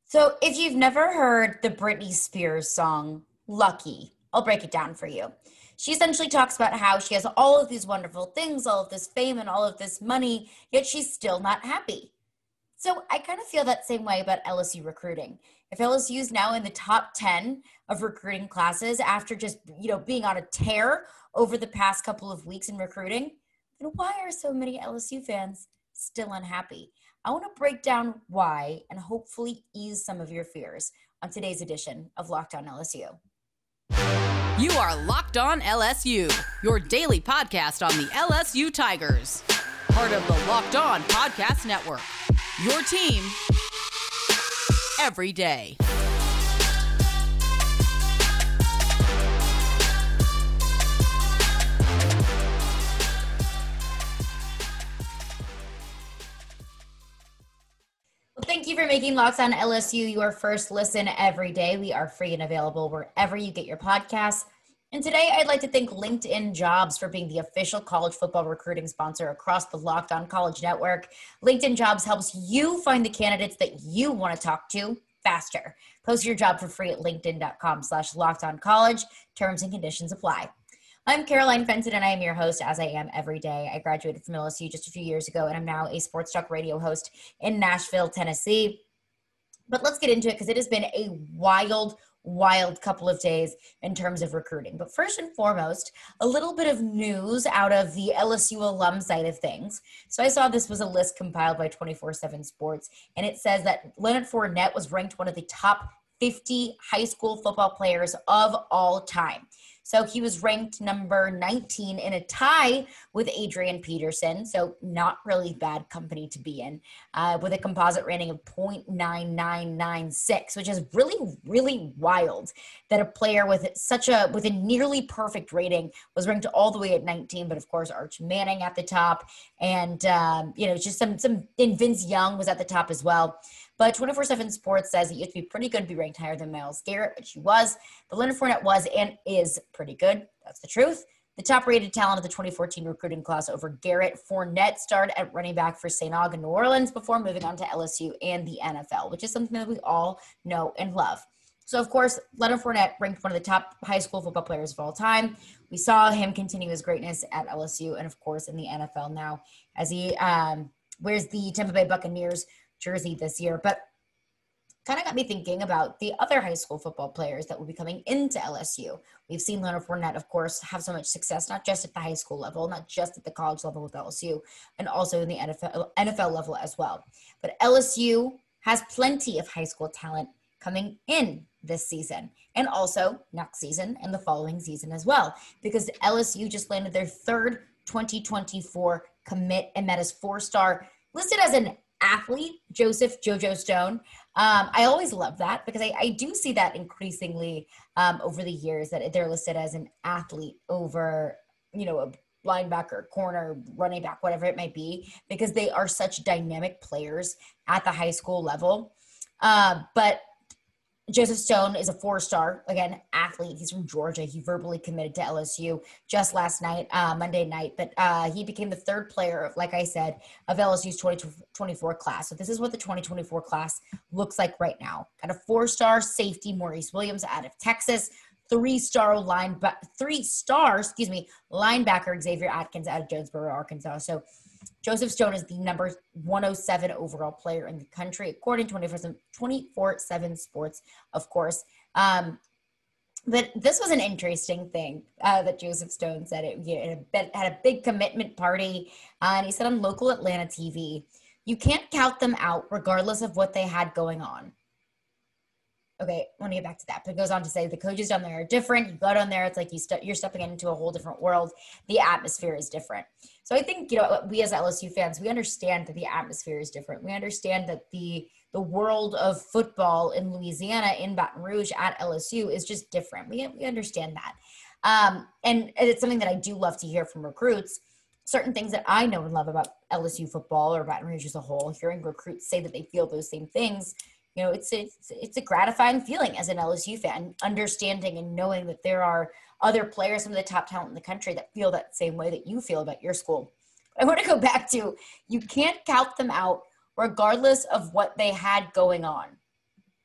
So, if you've never heard the Britney Spears song, Lucky, I'll break it down for you. She essentially talks about how she has all of these wonderful things, all of this fame, and all of this money, yet she's still not happy. So, I kind of feel that same way about LSU recruiting. If LSU is now in the top 10 of recruiting classes after just, being on a tear over the past couple of weeks in recruiting, then why are so many LSU fans still unhappy? I want to break down why and hopefully ease some of your fears on today's edition of Locked On LSU. You are Locked On LSU, your daily podcast on the LSU Tigers. Part of the Locked On Podcast Network. Your team every day. Thank you for making Locked On LSU your first listen every day. We are free and available wherever you get your podcasts. And today I'd like to thank LinkedIn Jobs for being the official college football recruiting sponsor across the Locked On College Network. LinkedIn Jobs helps you find the candidates that you want to talk to faster. Post your job for free at linkedin.com/lockedoncollege. Terms and conditions apply. I'm Caroline Fenton, and I am your host, as I am every day. I graduated from LSU just a few years ago, and I'm now a sports talk radio host in Nashville, Tennessee. But let's get into it because it has been a wild couple of days in terms of recruiting. But first and foremost, a little bit of news out of the LSU alum side of things. So I saw this was a list compiled by 24/7 Sports, and it says that Leonard Fournette was ranked one of the top 50 high school football players of all time. So he was ranked number 19 in a tie with Adrian Peterson. So not really bad company to be in, with a composite rating of 0.9996, which is really, really wild that a player with a nearly perfect rating was ranked all the way at 19. But of course, Arch Manning at the top, and just some. And Vince Young was at the top as well. But 24/7 Sports says that you have to be pretty good to be ranked higher than Myles Garrett, which he was. But Leonard Fournette was and is pretty good. That's the truth. The top-rated talent of the 2014 recruiting class over Garrett. Fournette started at running back for St. Aug in New Orleans before moving on to LSU and the NFL, which is something that we all know and love. So, of course, Leonard Fournette ranked one of the top high school football players of all time. We saw him continue his greatness at LSU and, of course, in the NFL now as he wears the Tampa Bay Buccaneers jersey this year. But kind of got me thinking about the other high school football players that will be coming into LSU. We've seen Leonard Fournette, of course, have so much success, not just at the high school level, not just at the college level with LSU, and also in the NFL level as well. But LSU has plenty of high school talent coming in this season, and also next season and the following season as well, because LSU just landed their third 2024 commit, and that is 4-star, listed as an athlete, Joseph "JoJo" Stone. I always love that because I do see that increasingly over the years, that they're listed as an athlete over, a linebacker, corner, running back, whatever it might be, because they are such dynamic players at the high school level. But Joseph Stone is a 4-star, again, athlete. He's from Georgia. He verbally committed to LSU just last night, Monday night. But he became the third player, like I said, of LSU's 2024 class. So this is what the 2024 class looks like right now. Got a 4-star safety, Maurice Williams, out of Texas. 3-star linebacker, Xavier Atkins, out of Jonesboro, Arkansas. So Joseph Stone is the number 107 overall player in the country, according to 24/7 Sports, of course. But this was an interesting thing that Joseph Stone said. It had a big commitment party, and he said on local Atlanta TV, "You can't count them out regardless of what they had going on." Okay, I want to get back to that. But it goes on to say the coaches down there are different. You go down there, it's like you're stepping into a whole different world. The atmosphere is different. So I think, we as LSU fans, we understand that the atmosphere is different. We understand that the world of football in Louisiana, in Baton Rouge, at LSU is just different. We understand that. And it's something that I do love to hear from recruits. Certain things that I know and love about LSU football or Baton Rouge as a whole, hearing recruits say that they feel those same things, it's a gratifying feeling as an LSU fan, understanding and knowing that there are other players, some of the top talent in the country, that feel that same way that you feel about your school. But I want to go back to, you can't count them out regardless of what they had going on.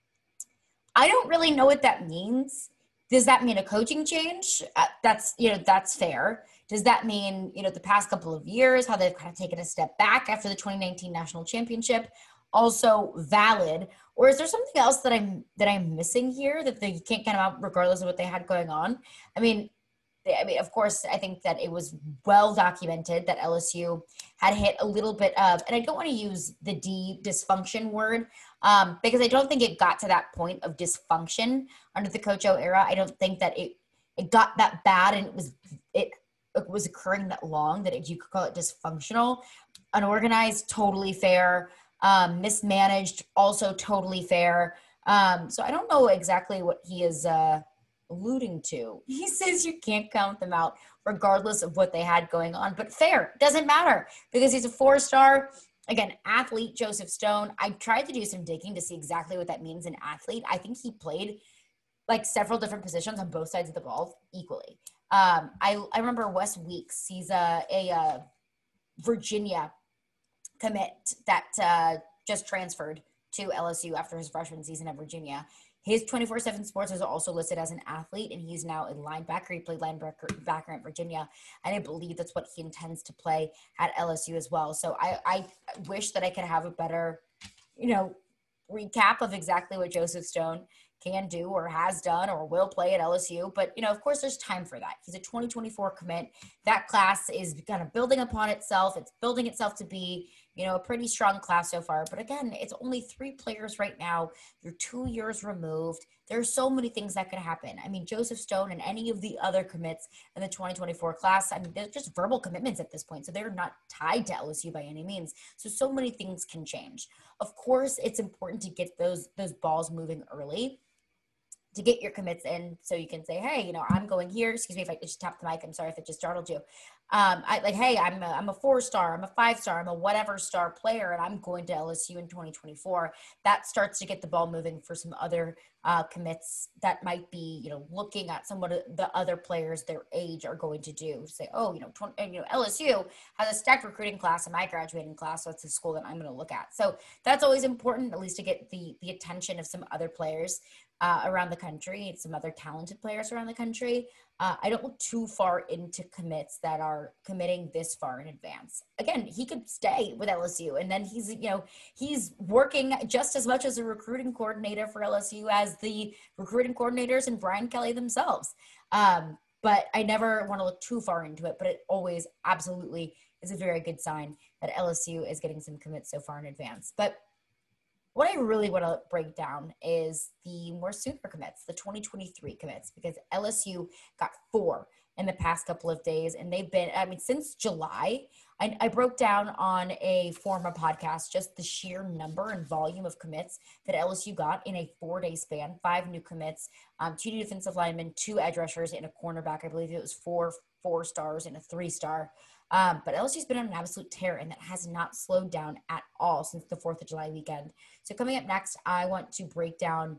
I don't really know what that means. Does that mean a coaching change? That's fair. Does that mean, the past couple of years, how they've kind of taken a step back after the 2019 national championship? Also valid. Or is there something else that I'm missing here that they can't get out regardless of what they had going on? I mean, of course, I think that it was well documented that LSU had hit a little bit of, and I don't want to use the dysfunction word, because I don't think it got to that point of dysfunction under the Coach O era. I don't think that it got that bad, and it was occurring that long that you could call it dysfunctional. Unorganized, totally fair. Mismanaged, also totally fair. So I don't know exactly what he is alluding to. He says you can't count them out regardless of what they had going on, but fair, doesn't matter because he's a 4-star. Again, athlete Joseph Stone. I tried to do some digging to see exactly what that means, an athlete. I think he played like several different positions on both sides of the ball equally. I remember Wes Weeks. He's a Virginia commit that just transferred to LSU after his freshman season at Virginia. His 24/7 Sports is also listed as an athlete, and he's now a linebacker. He played linebacker at Virginia, and I believe that's what he intends to play at LSU as well. So I wish that I could have a better, recap of exactly what Joseph Stone can do or has done or will play at LSU. But, of course, there's time for that. He's a 2024 commit. That class is kind of building upon itself. It's building itself to be, a pretty strong class so far. But again, it's only 3 players right now. You're 2 years removed. There's so many things that could happen. I mean, Joseph Stone and any of the other commits in the 2024 class, I mean, they're just verbal commitments at this point. So they're not tied to LSU by any means. So many things can change. Of course, it's important to get those balls moving early, to get your commits in so you can say, hey, I'm going here. Excuse me if I just tapped the mic. I'm sorry if it just startled you. I'm a 4-star, I'm a 5-star, I'm a whatever star player, and I'm going to LSU in 2024. That starts to get the ball moving for some other commits that might be, looking at some of the other players their age are going to do. Say, LSU has a stacked recruiting class in my graduating class, so it's a school that I'm going to look at. So that's always important, at least to get the attention of some other players around the country and some other talented players around the country. I don't look too far into commits that are committing this far in advance. Again, he could stay with LSU, and then he's working just as much as a recruiting coordinator for LSU as the recruiting coordinators and Brian Kelly themselves. But I never want to look too far into it, but it always absolutely is a very good sign that LSU is getting some commits so far in advance. But what I really want to break down is the more sooner commits, the 2023 commits, because LSU got 4 in the past couple of days. And they've been, since July, I broke down on a former podcast just the sheer number and volume of commits that LSU got in a 4-day span. 5 new commits, 2 new defensive linemen, 2 edge rushers, and a cornerback. I believe it was 4 stars and a 3-star. But LSU's been on an absolute tear, and that has not slowed down at all since the 4th of July weekend. So coming up next, I want to break down,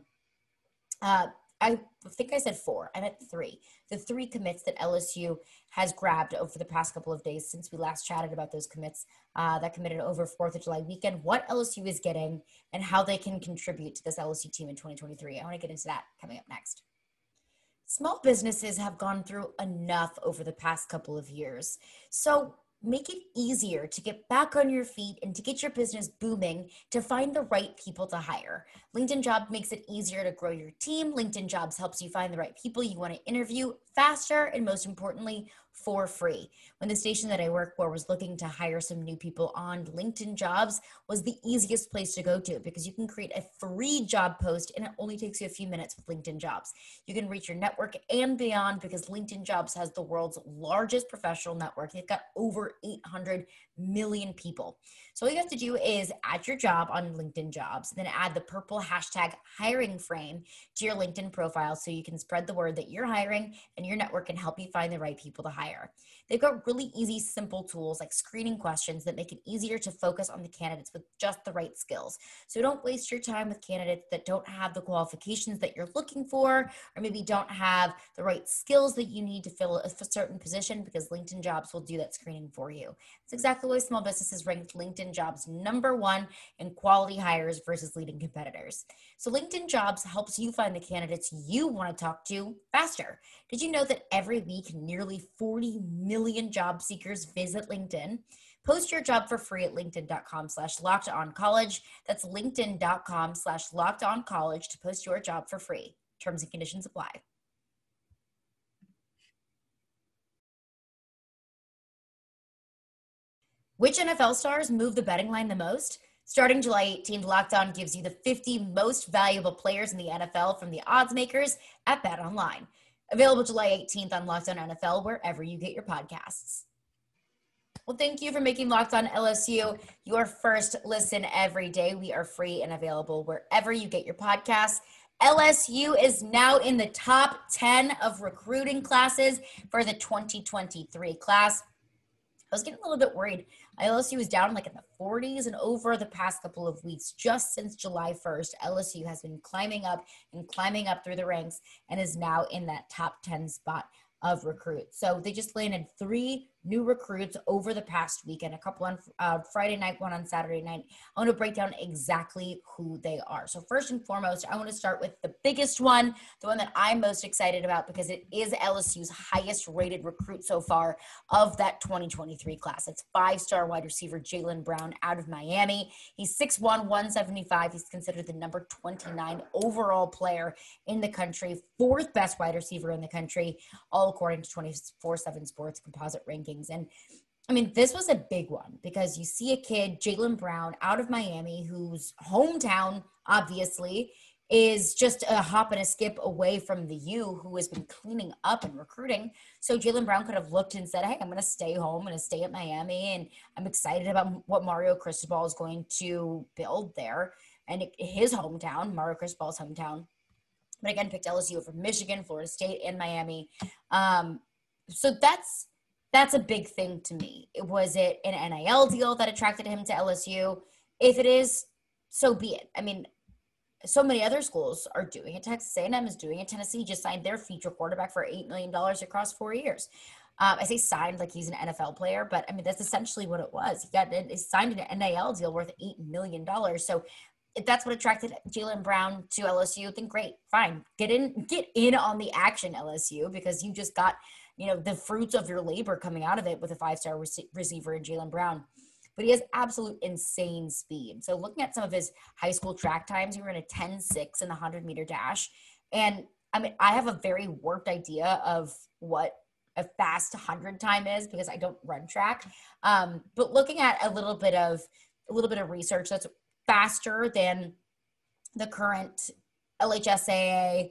I think I said 4. I meant 3. The 3 commits that LSU has grabbed over the past couple of days since we last chatted about those commits that committed over 4th of July weekend, what LSU is getting, and how they can contribute to this LSU team in 2023. I want to get into that coming up next. Small businesses have gone through enough over the past couple of years. So make it easier to get back on your feet and to get your business booming, to find the right people to hire. LinkedIn Jobs makes it easier to grow your team. LinkedIn Jobs helps you find the right people you want to interview faster and, most importantly, for free. When the station that I work for was looking to hire some new people on, LinkedIn Jobs was the easiest place to go to because you can create a free job post and it only takes you a few minutes with LinkedIn Jobs. You can reach your network and beyond because LinkedIn Jobs has the world's largest professional network. They've got over 800 million people. So all you have to do is add your job on LinkedIn Jobs, then add the purple hashtag hiring frame to your LinkedIn profile so you can spread the word that you're hiring and your network can help you find the right people to hire. hire. They've got really easy, simple tools like screening questions that make it easier to focus on the candidates with just the right skills. So don't waste your time with candidates that don't have the qualifications that you're looking for, or maybe don't have the right skills that you need to fill a certain position, because LinkedIn Jobs will do that screening for you. It's exactly why small businesses ranked LinkedIn Jobs #1 in quality hires versus leading competitors. So LinkedIn Jobs helps you find the candidates you want to talk to faster. Did you know that every week nearly 40 million job seekers visit LinkedIn? Post your job for free at linkedin.com/lockedoncollege. That's linkedin.com/lockedoncollege to post your job for free. Terms and conditions apply. Which NFL stars move the betting line the most? Starting July 18th, Locked On gives you the 50 most valuable players in the NFL from the odds makers at BetOnline. Available July 18th on Locked On NFL, wherever you get your podcasts. Well, thank you for making Locked On LSU your first listen every day. We are free and available wherever you get your podcasts. LSU is now in the top 10 of recruiting classes for the 2023 class. I was getting a little bit worried. LSU was down like in the 40s, and over the past couple of weeks, just since July 1st, LSU has been climbing up through the ranks and is now in that top 10 spot of recruits. So they just landed 3 new recruits over the past weekend, a couple on Friday night, one on Saturday night. I want to break down exactly who they are. So first and foremost, I want to start with the biggest one, the one that I'm most excited about because it is LSU's highest rated recruit so far of that 2023 class. It's 5-star wide receiver Jaylen Brown out of Miami. He's 6'1", 175. He's considered the number 29 overall player in the country, 4th best wide receiver in the country, all according to 24/7 Sports composite rankings. And I mean, this was a big one because you see a kid, Jaylen Brown, out of Miami, whose hometown, obviously, is just a hop and a skip away from the U, who has been cleaning up and recruiting. So Jaylen Brown could have looked and said, hey, I'm going to stay home, I'm going to stay at Miami, and I'm excited about what Mario Cristobal is going to build there. And his hometown, Mario Cristobal's hometown. But again, picked LSU over Michigan, Florida State, and Miami. So that's a big thing to me. Was it an NIL deal that attracted him to LSU? If it is, so be it. I mean, so many other schools are doing it. Texas A&M is doing it. Tennessee just signed their feature quarterback for $8 million across 4 years. I say signed like he's an NFL player, but I mean, that's essentially what it was. He signed an NIL deal worth $8 million. So if that's what attracted Jaylen Brown to LSU, then great, fine. Get in on the action, LSU, because you just got, the fruits of your labor coming out of it with a 5-star receiver in Jaylen Brown. But he has absolute insane speed. So looking at some of his high school track times, he ran a 10.6 in the 100-meter dash. And I mean, I have a very warped idea of what a fast 100 time is because I don't run track. But looking at a little bit of research, that's faster than the current LHSAA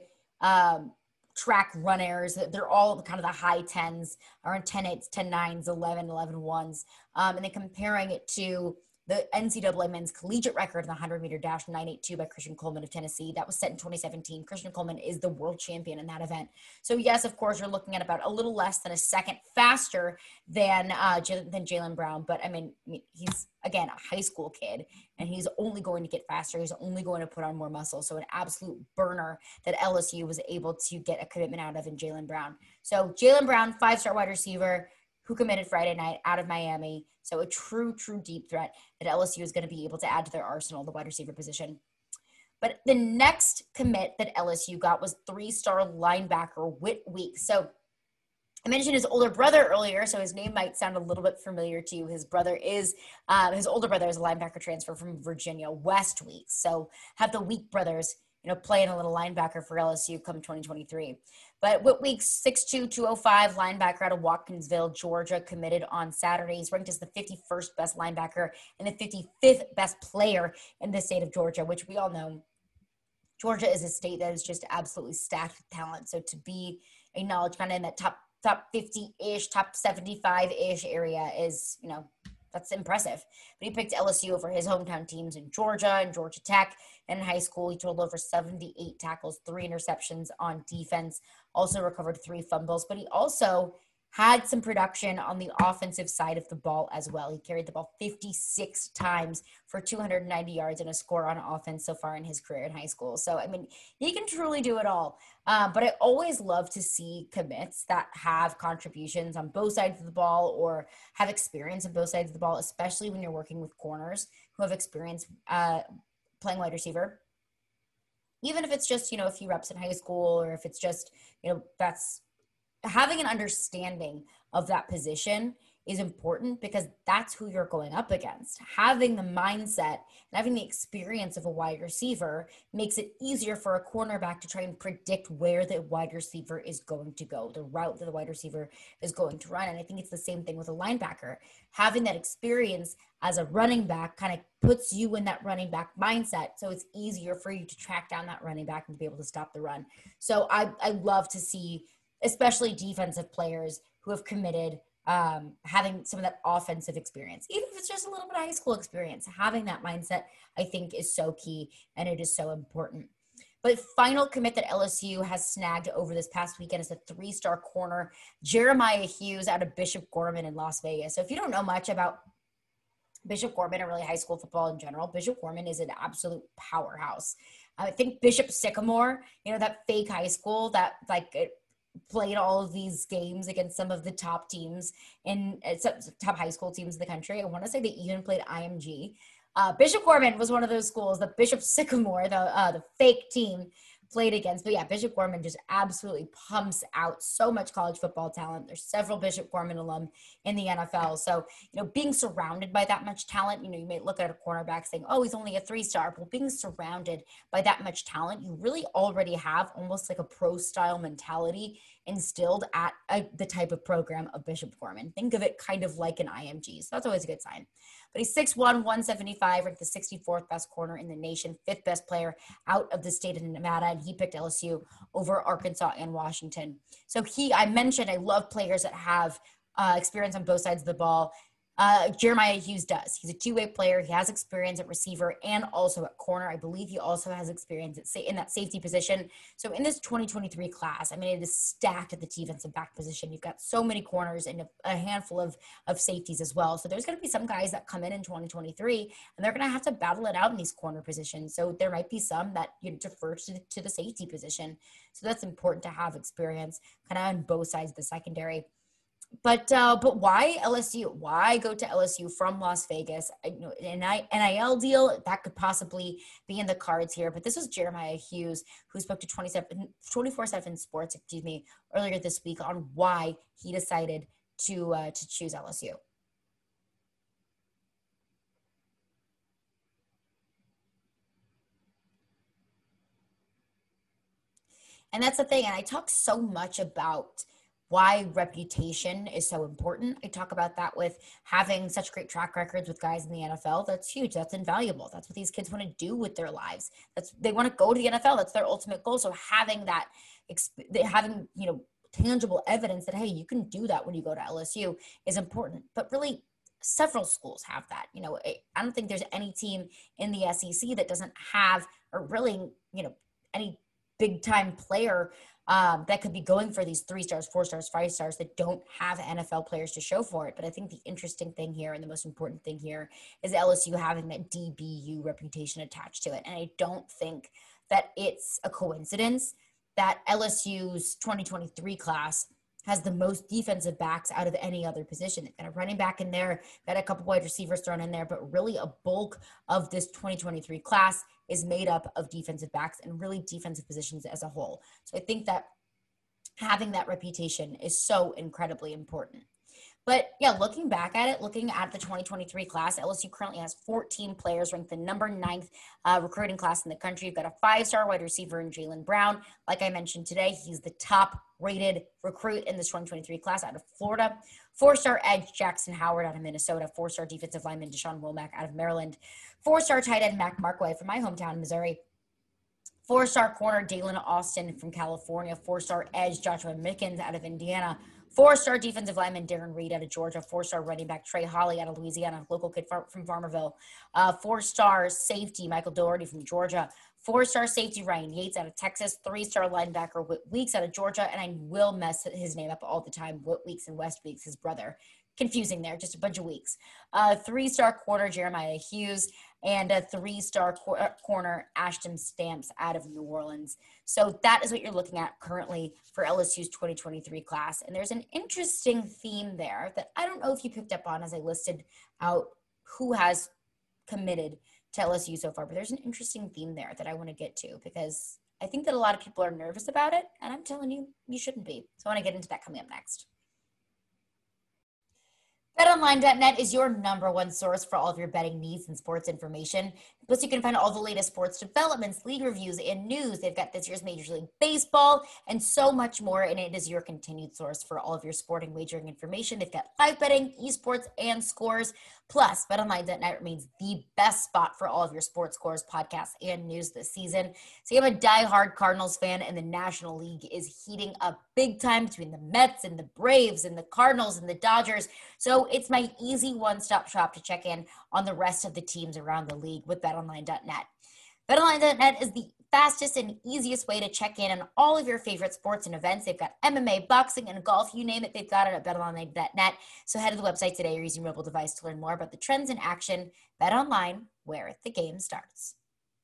track runners. They're all kind of the high 10s, or in 10.8s, 10.9s, 11.1s. And then comparing it to the NCAA men's collegiate record in the 100-meter dash, 9.82 by Christian Coleman of Tennessee. That was set in 2017. Christian Coleman is the world champion in that event. So yes, of course, you're looking at about a little less than a second faster than Jaylen Brown. But I mean, he's, again, a high school kid, and he's only going to get faster. He's only going to put on more muscle. So an absolute burner that LSU was able to get a commitment out of in Jaylen Brown. So Jaylen Brown, 5-star wide receiver, who committed Friday night out of Miami. So a true deep threat that LSU is going to be able to add to their arsenal, the wide receiver position. But the next commit that LSU got was 3-star linebacker Whit Weeks. So I mentioned his older brother earlier, so his name might sound a little bit familiar to you. His older brother is a linebacker transfer from Virginia, West Weeks. So have the Week brothers, playing a little linebacker for LSU come 2023. But Whit Weeks, 6'2", 205 linebacker out of Watkinsville, Georgia, committed on Saturday. He's ranked as the 51st best linebacker and the 55th best player in the state of Georgia, which we all know Georgia is a state that is just absolutely stacked with talent. So to be acknowledged kind of in that top 50-ish, top 75-ish area is, that's impressive. But he picked LSU over his hometown teams in Georgia and Georgia Tech. And in high school, he totaled over 78 tackles, 3 interceptions on defense, also recovered 3 fumbles. But he also had some production on the offensive side of the ball as well. He carried the ball 56 times for 290 yards and a score on offense so far in his career in high school. So, I mean, he can truly do it all. But I always love to see commits that have contributions on both sides of the ball or have experience on both sides of the ball, especially when you're working with corners who have experience playing wide receiver. Even if it's just, a few reps in high school, or if it's just, that's having an understanding of that position is important, because that's who you're going up against. Having the mindset and having the experience of a wide receiver makes it easier for a cornerback to try and predict where the wide receiver is going to go, the route that the wide receiver is going to run. And I think it's the same thing with a linebacker. Having that experience as a running back kind of puts you in that running back mindset. So it's easier for you to track down that running back and to be able to stop the run. So I love to see, especially defensive players who have committed, having some of that offensive experience, even if it's just a little bit of high school experience. Having that mindset, I think, is so key, and it is so important. But final commit that LSU has snagged over this past weekend is a 3-star corner, Jeremiah Hughes, out of Bishop Gorman in Las Vegas. So if you don't know much about Bishop Gorman and really high school football in general, Bishop Gorman is an absolute powerhouse. I think Bishop Sycamore, that fake high school that played all of these games against some of the top teams in top high school teams in the country. I want to say they even played IMG. Bishop Gorman was one of those schools that Bishop Sycamore, the fake team, played against. But yeah, Bishop Gorman just absolutely pumps out so much college football talent. There's several Bishop Gorman alum in the NFL. So, being surrounded by that much talent, you may look at a cornerback saying, oh, he's only a 3-star. But being surrounded by that much talent, you really already have almost like a pro-style mentality instilled at the type of program of Bishop Gorman. Think of it kind of like an IMG. So that's always a good sign. But he's 6'1", 175, ranked the 64th best corner in the nation, 5th best player out of the state of Nevada, and he picked LSU over Arkansas and Washington. So I mentioned I love players that have experience on both sides of the ball. Jeremiah Hughes does. He's a two-way player. He has experience at receiver and also at corner. I believe he also has experience in that safety position. So in this 2023 class, it is stacked at the defensive back position. You've got so many corners and a handful of safeties as well. So there's going to be some guys that come in 2023, and they're going to have to battle it out in these corner positions. So there might be some that defer to the safety position. So that's important to have experience kind of on both sides of the secondary. But why LSU? Why go to LSU from Las Vegas? An NIL deal that could possibly be in the cards here. But this was Jeremiah Hughes, who spoke to 24/7 Sports, earlier this week on why he decided to choose LSU. And that's the thing. And I talk so much about why reputation is so important. I talk about that with having such great track records with guys in the NFL. That's huge. That's invaluable. That's what these kids want to do with their lives. They want to go to the NFL. That's their ultimate goal. So having that, tangible evidence that, hey, you can do that when you go to LSU is important. But really, several schools have that. I don't think there's any team in the SEC that doesn't have, or really, any big time player that could be going for these 3 stars, 4 stars, 5 stars that don't have NFL players to show for it. But I think the interesting thing here and the most important thing here is LSU having that DBU reputation attached to it. And I don't think that it's a coincidence that LSU's 2023 class has the most defensive backs out of any other position. They've got a running back in there, got a couple wide receivers thrown in there, but really a bulk of this 2023 class is made up of defensive backs and really defensive positions as a whole. So I think that having that reputation is so incredibly important. But yeah, looking back at it, looking at the 2023 class, LSU currently has 14 players, ranked the number 9th recruiting class in the country. You've got a 5-star wide receiver in Jaylen Brown. Like I mentioned today, he's the top rated recruit in this 2023 class out of Florida. 4-star edge Jackson Howard out of Minnesota. 4-star defensive lineman Deshaun Womack out of Maryland. 4-star tight end Mac Markway from my hometown, Missouri. 4-star corner Dalen Austin from California. 4-star edge Joshua Mickens out of Indiana. 4-star defensive lineman Darren Reed out of Georgia. 4-star running back Trey Holly out of Louisiana, local kid from Farmerville. 4-star safety Michael Doherty from Georgia. 4-star safety Ryan Yates out of Texas, 3-star linebacker Whit Weeks out of Georgia, and I will mess his name up all the time, Whit Weeks and West Weeks, his brother. Confusing there, just a bunch of weeks. 3-star corner Jeremiah Hughes, and a 3-star corner Ashton Stamps out of New Orleans. So that is what you're looking at currently for LSU's 2023 class. And there's an interesting theme there that I don't know if you picked up on as I listed out who has committed to LSU so far, but there's an interesting theme there that I want to get to because I think that a lot of people are nervous about it, and I'm telling you, you shouldn't be. So I want to get into that coming up next. BetOnline.net is your #1 source for all of your betting needs and sports information. Plus, you can find all the latest sports developments, league reviews, and news. They've got this year's Major League Baseball and so much more, and it is your continued source for all of your sporting wagering information. They've got live betting, esports, and scores. Plus, BetOnline.net remains the best spot for all of your sports scores, podcasts, and news this season. So I'm a diehard Cardinals fan, and the National League is heating up big time between the Mets and the Braves and the Cardinals and the Dodgers. So it's my easy one-stop shop to check in on the rest of the teams around the league with BetOnline.net. BetOnline.net is the fastest and easiest way to check in on all of your favorite sports and events. They've got MMA, boxing, and golf. You name it, they've got it at BetOnline.net. So head to the website today or use your mobile device to learn more about the trends in action. BetOnline, where the game starts.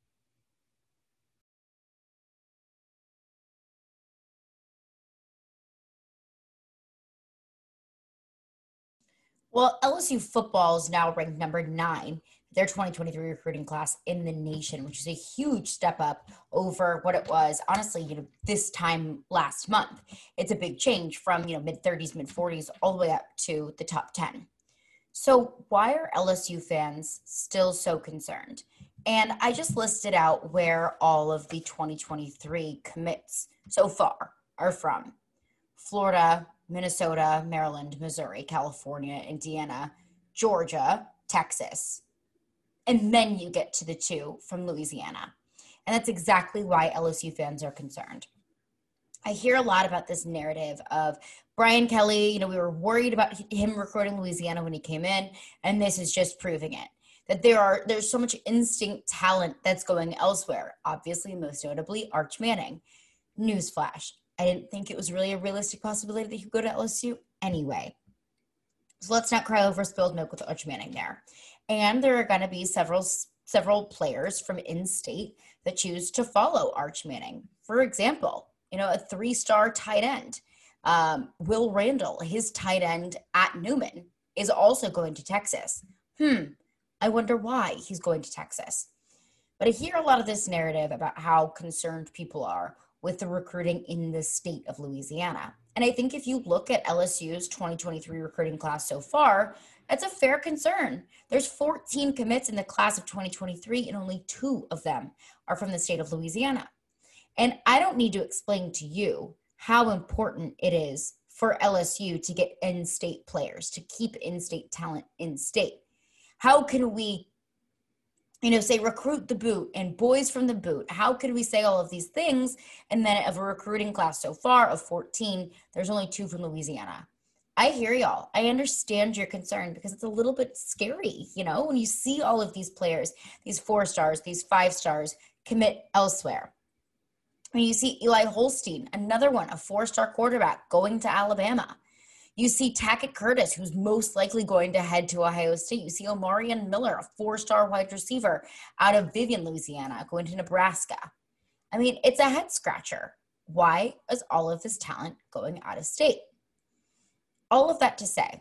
Well, LSU football is now ranked number 9, their 2023 recruiting class in the nation, which is a huge step up over what it was, honestly, this time last month. It's a big change from, mid-30s, mid-40s, all the way up to the top 10. So why are LSU fans still so concerned? And I just listed out where all of the 2023 commits so far are from. Florida, Minnesota, Maryland, Missouri, California, Indiana, Georgia, Texas. And then you get to the 2 from Louisiana. And that's exactly why LSU fans are concerned. I hear a lot about this narrative of Brian Kelly. We were worried about him recruiting Louisiana when he came in, and this is just proving it. That there's so much instinct talent that's going elsewhere. Obviously, most notably, Arch Manning. Newsflash. I didn't think it was really a realistic possibility that he could go to LSU anyway. So let's not cry over spilled milk with Arch Manning there. And there are going to be several players from in-state that choose to follow Arch Manning. For example, a 3-star tight end, Will Randall, his tight end at Newman, is also going to Texas. I wonder why he's going to Texas. But I hear a lot of this narrative about how concerned people are with the recruiting in the state of Louisiana. And I think if you look at LSU's 2023 recruiting class so far, that's a fair concern. There's 14 commits in the class of 2023, and only 2 of them are from the state of Louisiana. And I don't need to explain to you how important it is for LSU to get in-state players, to keep in-state talent in-state. How can we say recruit the boot and boys from the boot? How could we say all of these things? And then of a recruiting class so far of 14, there's only 2 from Louisiana. I hear y'all. I understand your concern because it's a little bit scary, when you see all of these players, these 4-stars, these 5-stars commit elsewhere. When you see Eli Holstein, another one, a 4-star quarterback going to Alabama. You see Tackett Curtis, who's most likely going to head to Ohio State. You see Omarion Miller, a 4-star wide receiver out of Vivian, Louisiana, going to Nebraska. I mean, it's a head scratcher. Why is all of this talent going out of state? All of that to say,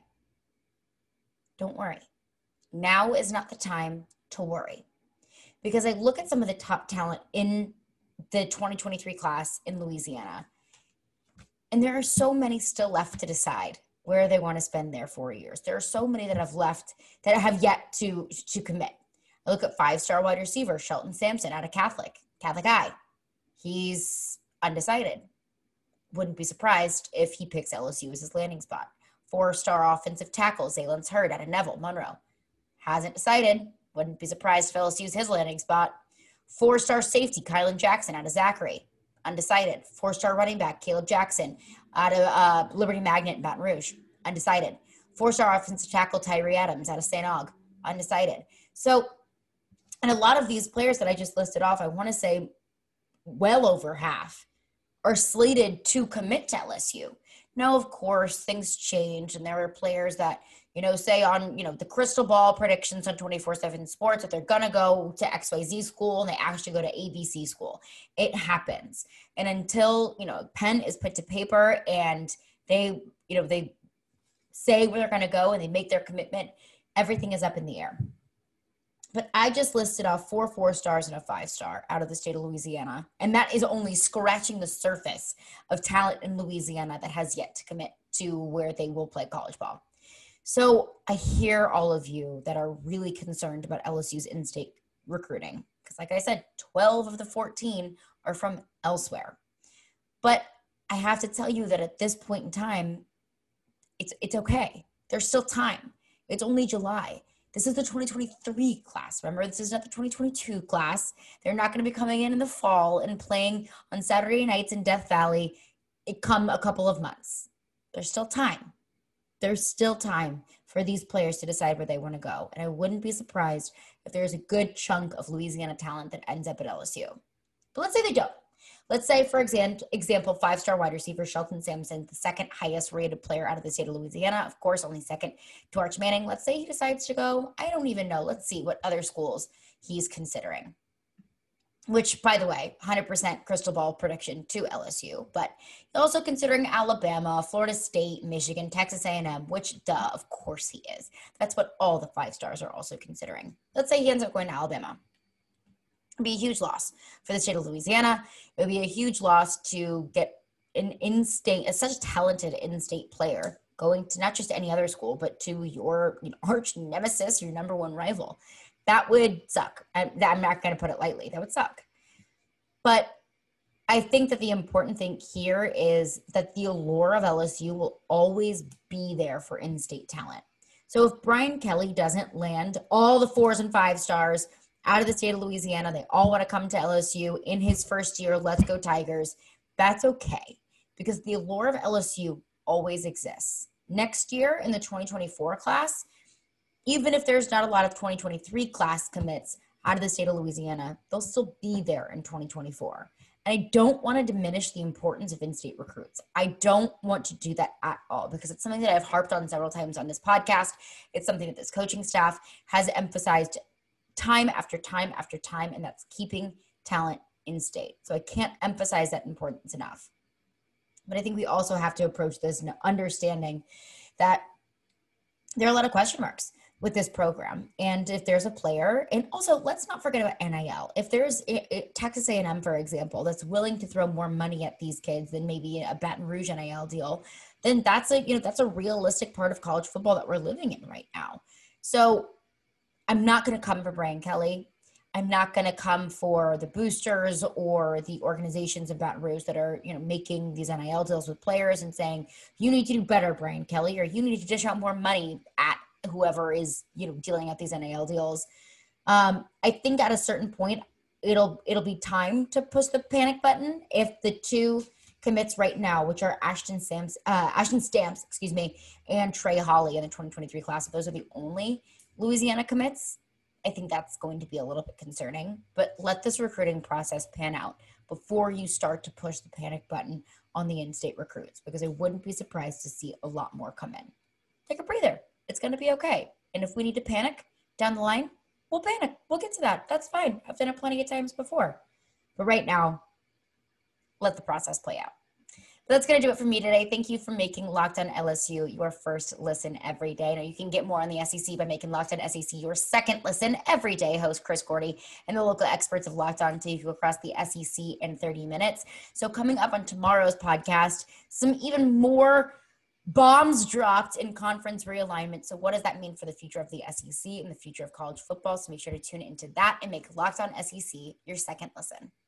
don't worry. Now is not the time to worry. Because I look at some of the top talent in the 2023 class in Louisiana, and there are so many still left to decide where they want to spend their 4 years. There are so many that have left that have yet to commit. I look at 5-star wide receiver Shelton Sampson out of Catholic Eye. He's undecided. Wouldn't be surprised if he picks LSU as his landing spot. 4-star offensive tackle Zaylen Hurd out of Neville, Monroe. Hasn't decided. Wouldn't be surprised if LSU's his landing spot. 4-star safety Kylan Jackson out of Zachary. Undecided. 4-star running back Caleb Jackson out of Liberty Magnet in Baton Rouge. Undecided. 4-star offensive tackle Tyree Adams out of St. Aug. Undecided. So And a lot of these players that I just listed off, I want to say well over half are slated to commit to LSU. Now, of course, things change, and there are players that, say on, the crystal ball predictions on 24/7 Sports that they're going to go to XYZ school and they actually go to ABC school. It happens. And until, pen is put to paper and they say where they're going to go and they make their commitment, everything is up in the air. But I just listed off 4 4-stars and a 5-star out of the state of Louisiana. And that is only scratching the surface of talent in Louisiana that has yet to commit to where they will play college ball. So I hear all of you that are really concerned about LSU's in-state recruiting. Because like I said, 12 of the 14 are from elsewhere. But I have to tell you that at this point in time, it's okay. There's still time. It's only July. This is the 2023 class. Remember, this is not the 2022 class. They're not going to be coming in the fall and playing on Saturday nights in Death Valley. It come a couple of months. There's still time. There's still time for these players to decide where they want to go. And I wouldn't be surprised if there's a good chunk of Louisiana talent that ends up at LSU. But let's say they don't. Let's say, for example, 5-star wide receiver Shelton Sampson, the second highest rated player out of the state of Louisiana, of course, only second to Arch Manning. Let's say he decides to go, I don't even know. Let's see what other schools he's considering. Which, by the way, 100% crystal ball prediction to LSU. But also considering Alabama, Florida State, Michigan, Texas A&M, which, duh, of course he is. That's what all the 5-stars are also considering. Let's say he ends up going to Alabama. It'd be a huge loss for the state of Louisiana. It would be a huge loss to get an in-state, such a talented in-state player going to not just any other school, but to your arch nemesis, your number one rival. That would suck. I'm not going to put it lightly. That would suck. But I think that the important thing here is that the allure of LSU will always be there for in-state talent. So if Brian Kelly doesn't land all the 4s and 5-stars out of the state of Louisiana, they all want to come to LSU in his first year. Let's go Tigers. That's okay, because the allure of LSU always exists. Next year in the 2024 class, even if there's not a lot of 2023 class commits out of the state of Louisiana, they'll still be there in 2024. And I don't want to diminish the importance of in-state recruits. I don't want to do that at all, because it's something that I've harped on several times on this podcast. It's something that this coaching staff has emphasized time after time after time, and that's keeping talent in state. So I can't emphasize that importance enough. But I think we also have to approach this understanding that there are a lot of question marks with this program. And if there's a player, and also let's not forget about NIL. If there's Texas A&M, for example, that's willing to throw more money at these kids than maybe a Baton Rouge NIL deal, then that's a realistic part of college football that we're living in right now. So I'm not going to come for Brian Kelly. I'm not going to come for the boosters or the organizations of Baton Rouge that are, making these NIL deals with players and saying, you need to do better, Brian Kelly, or you need to dish out more money at whoever is, dealing out these NIL deals. I think at a certain point, it'll be time to push the panic button if the two commits right now, which are Ashton Stamps, and Trey Holly in the 2023 class. If those are the only Louisiana commits, I think that's going to be a little bit concerning. But let this recruiting process pan out before you start to push the panic button on the in-state recruits, because I wouldn't be surprised to see a lot more come in. Take a breather. It's going to be okay. And if we need to panic down the line, we'll panic. We'll get to that. That's fine. I've done it plenty of times before. But right now, let the process play out. But that's going to do it for me today. Thank you for making Locked On LSU your first listen every day. Now, you can get more on the SEC by making Locked On SEC your second listen every day. Host Chris Gordy and the local experts of Locked On take you across the SEC in 30 minutes. So coming up on tomorrow's podcast, some even more bombs dropped in conference realignment. So what does that mean for the future of the SEC and the future of college football? So make sure to tune into that and make Locked On SEC your second listen.